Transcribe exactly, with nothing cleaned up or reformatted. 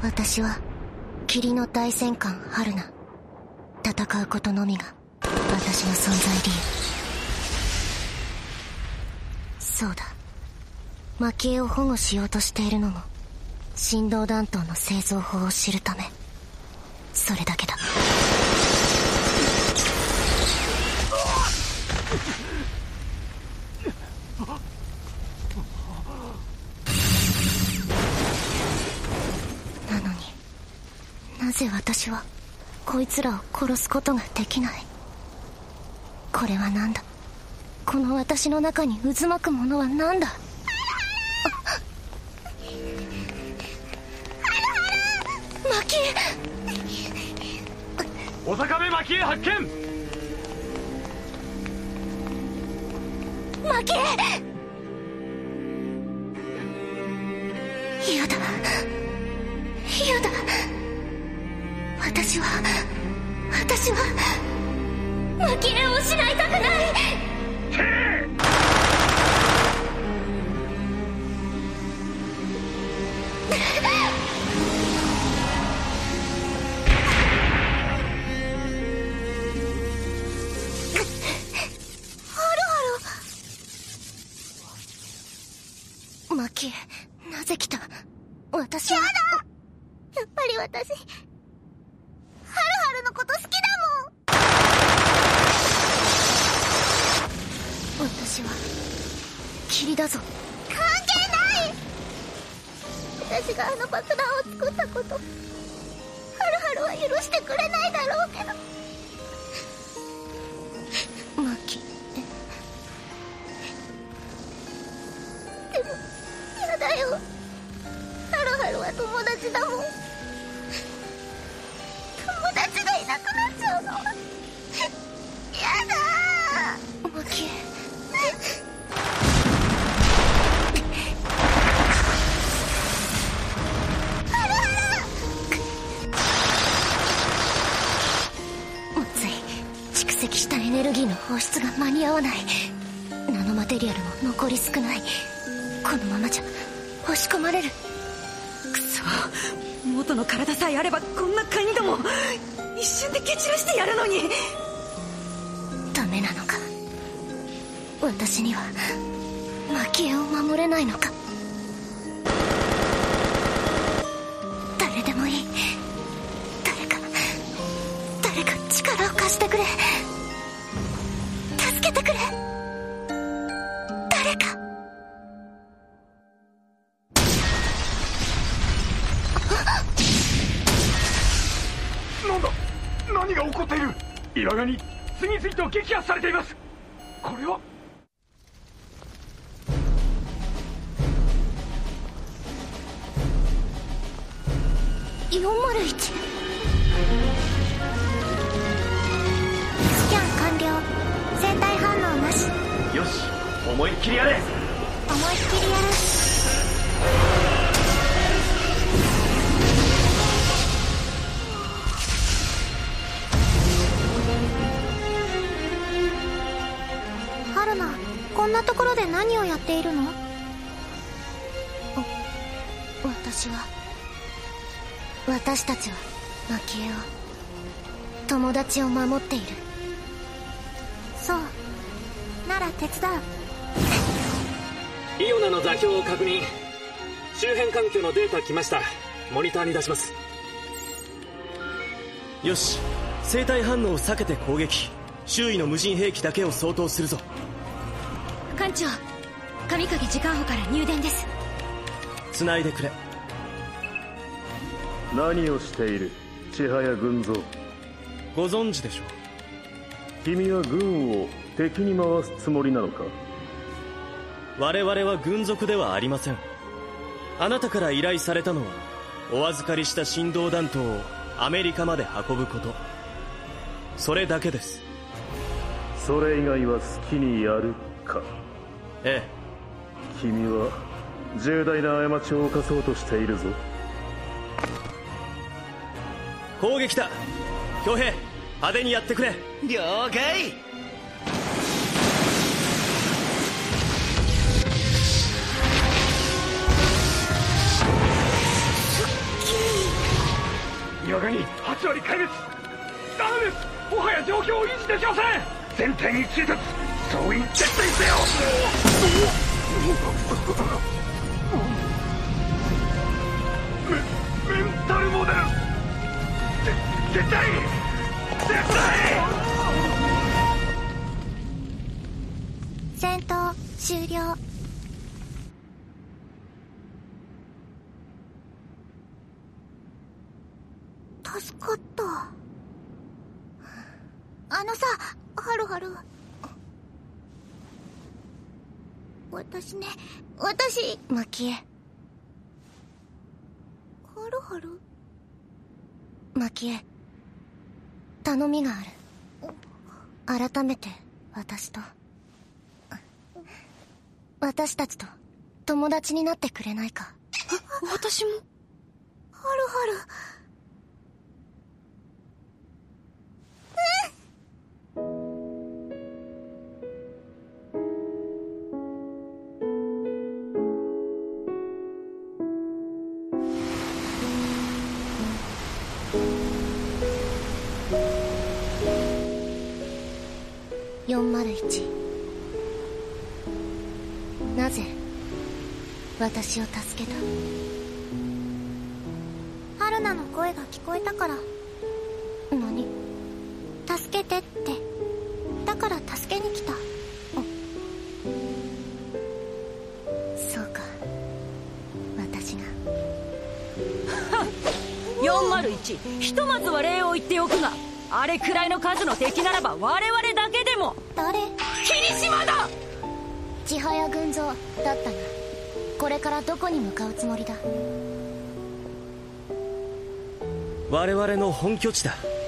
私は霧の大戦艦春菜。戦うことのみが私の存在理由。そうだ、蒔絵を保護しようとしているのも振動弾頭の製造法を知るため、それだけだ。なのになぜ私はこいつらを殺すことができない。これは何だ。この私の中に渦巻くものは何だ。蒔絵。 お坂部蒔絵発見。 蒔絵。嫌だ嫌だ。私は私は蒔絵を失いたくない。蒔絵、なぜ来た。私は。やだ、やっぱり私ハルハルのこと好きだもん。私は霧だぞ。関係ない。私があの爆弾を作ったこと、ハルハルは許してくれないだろうけど。蒔絵でもやだよ、ハルハルは友達だもん。友達がいなくなっちゃうの。やだー。蒔絵。ハルハル。もつい蓄積したエネルギーの放出が間に合わない。ナノマテリアルも残り少ない。このままじゃ押し込まれる。 くそ、元の体さえあればこんなカニども一瞬で蹴散らしてやるのに。 ダメなのか。私には蒔絵を守れないのか。誰でもいい。誰か誰か力を貸してくれ。助けてくれ。誰か。 なんだ、何が起こっている。岩場に次々と撃破されています。これは。 よんまるいち。スキャン完了。生体反応なし。 よし、思いっきりやれ。 思いっきりやる。春菜、こんなところで何をやっているの？私は私たちは蒔絵を、友達を守っている。そうなら手伝う。 イオナの座標を確認。周辺環境のデータ来ました。モニターに出します。 よし、生体反応を避けて攻撃。周囲の無人兵器だけを相当するぞ。 艦長、神影時間補から入電です。 繋いでくれ。 何をしている千早軍蔵。 ご存知でしょう。 君は軍を敵に回すつもりなのか。 我々は軍属ではありません。あなたから依頼されたのはお預かりした振動弾頭をアメリカまで運ぶこと、それだけです。 それ以外は好きにやるか。 ええ。 君は重大な過ちを犯そうとしているぞ。 攻撃だ。恭平、派手にやってくれ。 了解。 すっきり。 がにはち割壊滅。ダメです、もはや状況を維持できません。全体に追突、総員徹底せよ。メメンタルモデル、ぜ絶対絶対。 戦闘終了。助かった。あのさ、ハルハル、私ね、私マキエ。ハルハル、マキエ、頼みがある。改めて私と私たちと友達になってくれないか。 私も。 ハルハル、よんまるいち、なぜ私を助けた？春菜の声が聞こえたから。何？助けてって。だから助けに来た。そうか、私が。 よんまるいち、ひとまずは礼を言っておくが、あれくらいの数の敵ならば我々だけでも。 誰？ 霧島だ。 千早群像だったが、これからどこに向かうつもりだ？ 我々の本拠地だ。